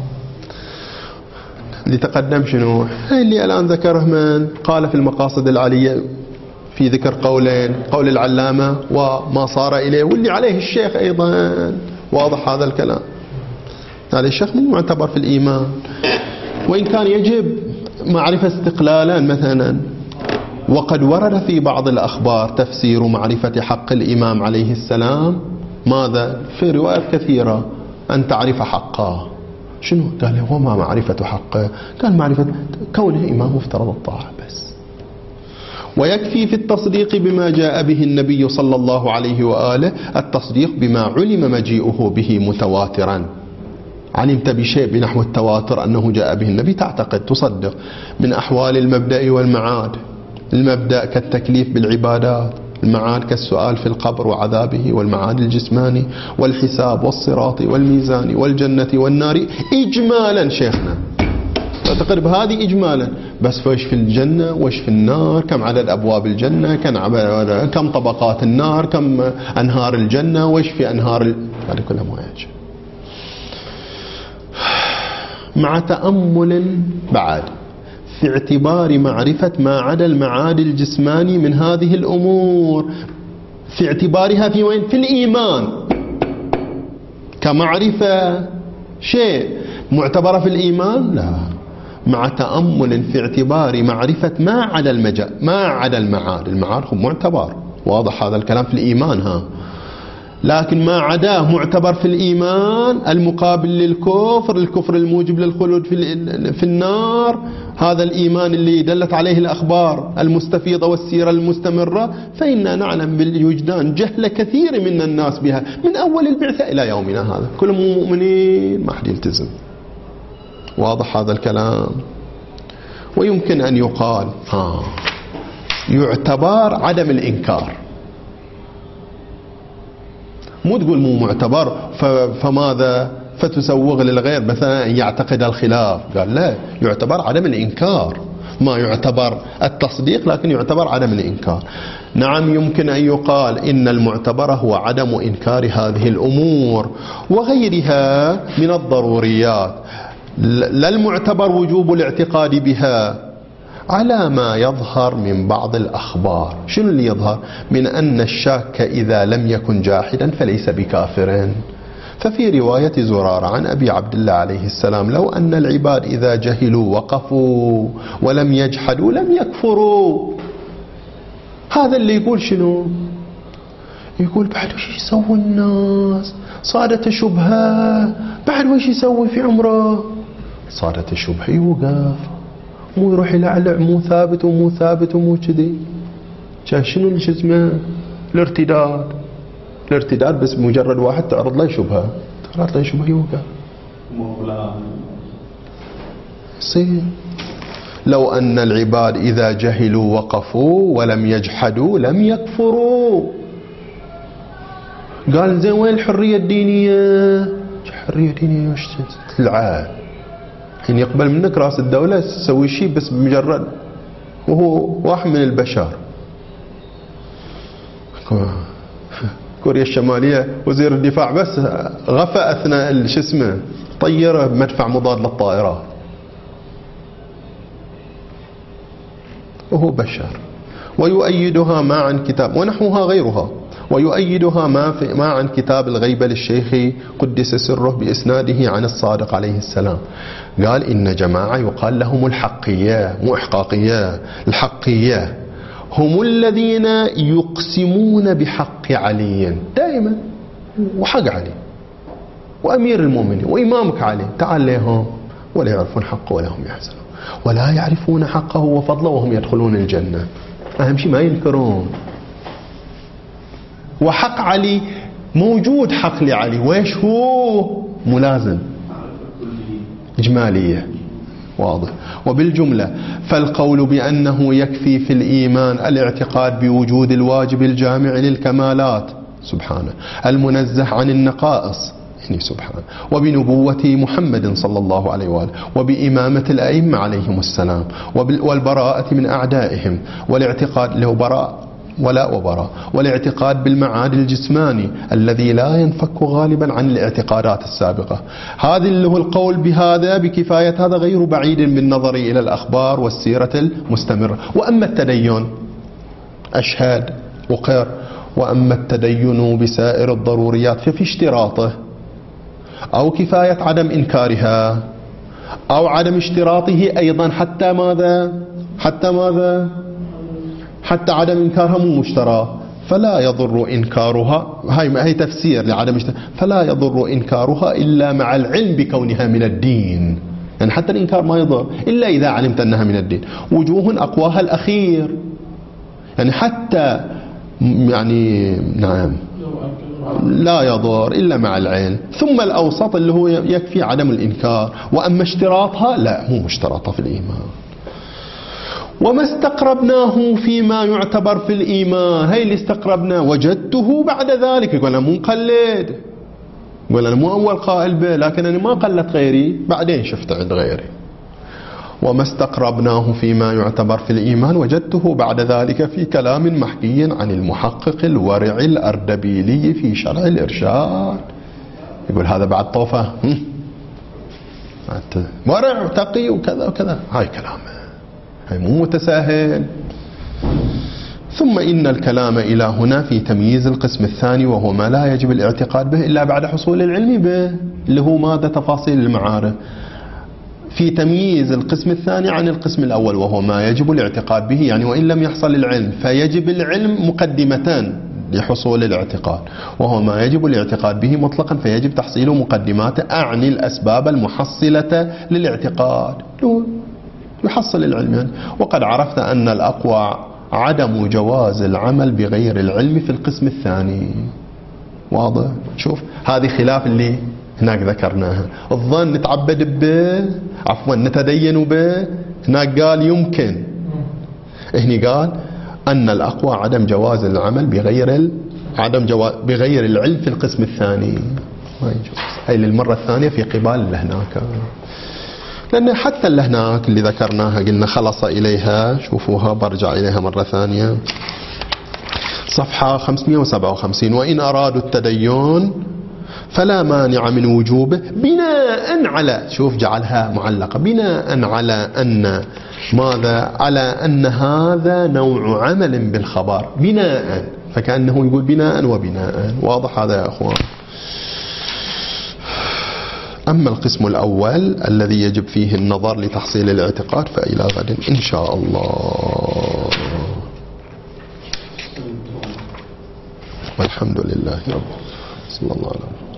اللي تقدم شنو؟ اللي الآن ذكره من قال في المقاصد العالية في ذكر قولين، قول العلامة وما صار إليه واللي عليه الشيخ أيضا. واضح هذا الكلام؟ هذا الشيخ مو معتبر في الإيمان، وإن كان يجب معرفة استقلالا مثلا. وقد ورد في بعض الأخبار تفسير معرفة حق الإمام عليه السلام، ماذا؟ في روايات كثيرة، أن تعرف حقه. شنو؟ قال هو ما معرفة حقه، قال معرفة كونه إمام مفترض الطاعة بس. ويكفي في التصديق بما جاء به النبي صلى الله عليه وآله التصديق بما علم مجيئه به متواترا. علمت بشيء بنحو التواتر أنه جاء به النبي، تعتقد تصدق. من أحوال المبدأ والمعاد، المبدأ كالتكليف بالعبادات، المعاد كالسؤال في القبر وعذابه والمعاد الجسماني والحساب والصراط والميزان والجنة والنار إجمالا. شيخنا تعتقد بهذه إجمالا، بس وش في الجنة وش في النار، كم عدد أبواب الجنة، كم طبقات النار، كم أنهار الجنة، وش في أنهار هذه كلها ما يجب. مع تأمل بعد في اعتبار معرفة ما عدا المعاد الجسماني من هذه الأمور، في اعتبارها في وين؟ في الإيمان كمعرفة شيء معتبرة في الإيمان، لا. مع تأمل في اعتبار معرفة ما عدا المعاد. المعاد هو معتبر، واضح هذا الكلام في الإيمان ها، لكن ما عداه معتبر في الإيمان، المقابل للكفر، الكفر الموجب للخلود في النار، هذا الإيمان اللي دلت عليه الأخبار المستفيضة والسيرة المستمرة. فإننا نعلم بالوجدان جهل كثير من الناس بها من أول البعثة إلى يومنا هذا، كلهم مؤمنين ما حد يلتزم. واضح هذا الكلام؟ ويمكن أن يقال يعتبر عدم الإنكار، مو تقول مو معتبر فماذا فتسوغ للغير مثلا أن يعتقد الخلاف. قال لا، يعتبر عدم الإنكار، ما يعتبر التصديق لكن يعتبر عدم الإنكار. نعم يمكن أن يقال إن المعتبر هو عدم إنكار هذه الأمور وغيرها من الضروريات، لا المعتبر وجوب الاعتقاد بها، على ما يظهر من بعض الأخبار. شنو اللي يظهر؟ من أن الشاك إذا لم يكن جاحدا فليس بكافر. ففي رواية زرارة عن أبي عبد الله عليه السلام: لو أن العباد إذا جهلوا وقفوا ولم يجحدوا لم يكفروا. هذا اللي يقول شنو؟ يقول بعد وش يسوي الناس؟ صادت شبهة، بعد وش يسوي في عمره؟ صادت الشبهة يوقف، مو يروح يلعلع مو ثابت ومو ثابت ومو كذي. شنو شو اسمه؟ الارتداد بس مجرد واحد تعرض له شبهة، يوقف. يصير لو أن العباد إذا جهلوا وقفوا ولم يجحدوا لم يكفروا. قال زين وين الحرية الدينية؟ الحرية الدينية وش تلعب؟ حين يقبل منك رأس الدولة تسوي شيء بس بمجرد وهو واحد من البشر. كوريا الشمالية وزير الدفاع بس غفى أثناء شو اسمه طيارة بمدفع مضاد للطائرات وهو بشر. ويؤيدها ما عن كتاب ونحوها غيرها، ويؤيدها ما عن كتاب الغيبة للشيخ قدس سره بإسناده عن الصادق عليه السلام. قال إن جماعة يقال لهم الحقية، مو إحقاقية، الحقية، هم الذين يقسمون بحق علي دائما، وحق علي وأمير المؤمنين وإمامك علي، تعال لهم ولا يعرفون حقه ولا هم يحزنون، ولا يعرفون حقه وفضله وهم يدخلون الجنة. أهم شيء ما ينكرون. وحق علي موجود، حق لعلي ويش هو؟ ملازم، إجمالية، واضح. وبالجملة فالقول بأنه يكفي في الإيمان الاعتقاد بوجود الواجب الجامع للكمالات سبحانه المنزه عن النقائص يعني سبحانه، وبنبوة محمد صلى الله عليه وآله، وبإمامة الأئمة عليهم السلام، والبراءة من أعدائهم، والاعتقاد له براء ولا وبراء، والاعتقاد بالمعاد الجسماني الذي لا ينفك غالبا عن الاعتقادات السابقة. هذا اللي هو القول بهذا بكفاية هذا غير بعيد بالنظر إلى الأخبار والسيرة المستمرة. وأما التدين أشهد وقر، وأما التدين بسائر الضروريات ففي اشتراطه أو كفاية عدم إنكارها أو عدم اشتراطه أيضا حتى ماذا؟ حتى عدم إنكارها مو مشترى، فلا يضر إنكارها. هاي تفسير لعدم فلا يضر إنكارها إلا مع العلم بكونها من الدين. يعني حتى الإنكار ما يضر إلا إذا علمت أنها من الدين. وجوه أقواها الأخير، يعني حتى يعني نعم لا يضر إلا مع العلم. ثم الأوسط اللي هو يكفي عدم الإنكار. وأما اشتراطها لا، مو مشترطة في الإيمان. وما استقربناه فيما يعتبر في الإيمان، هاي اللي استقربناه وجدته بعد ذلك. يقول أنا مو مقلد، يقول أنا مو أول قائل به، لكن أنا ما قلت غيري، بعدين شفت عند غيري. وما استقربناه فيما يعتبر في الإيمان وجدته بعد ذلك في كلام محكي عن المحقق الورع الأردبيلي في شرع الإرشاد. يقول هذا بعد طوفة، ورع تقي وكذا وكذا، هاي كلامه، هاي مو متساهل. ثم إن الكلام إلى هنا في تمييز القسم الثاني، وهو ما لا يجب الاعتقاد به إلا بعد حصول العلم به، اللي هو ماذا؟ تفاصيل المعارف. في تمييز القسم الثاني عن القسم الأول، وهو ما يجب الاعتقاد به، يعني وإن لم يحصل العلم فيجب العلم مقدمتان لحصول الاعتقاد، وهو ما يجب الاعتقاد به مطلقا فيجب تحصيله مقدماته، أعني الأسباب المحصلة للاعتقاد يحصل العلم يعني. وقد عرفت أن الأقوى عدم جواز العمل بغير العلم في القسم الثاني. واضح؟ شوف هذه خلاف اللي هناك ذكرناها. الظن نتعبد به، عفوا نتدين به، هناك قال يمكن، هني قال أن الأقوى عدم جواز العمل بغير العلم في القسم الثاني. ما يجوز. هاي للمرة الثانية في قبال اللي هناك، لأن حتى اللي هناك اللي ذكرناها قلنا خلص إليها. شوفوها، برجع إليها مرة ثانية، صفحة 557. وإن أرادوا التدين فلا مانع من وجوبه بناء على، شوف جعلها معلقة، بناء على أن ماذا؟ على أن هذا نوع عمل بالخبر، بناء، فكأنه يقول بناء وبناء. واضح هذا يا أخوان؟ أما القسم الأول الذي يجب فيه النظر لتحصيل الاعتقاد فإلى غد إن شاء الله، والحمد لله رب العالمين. صلى الله عليه وسلم.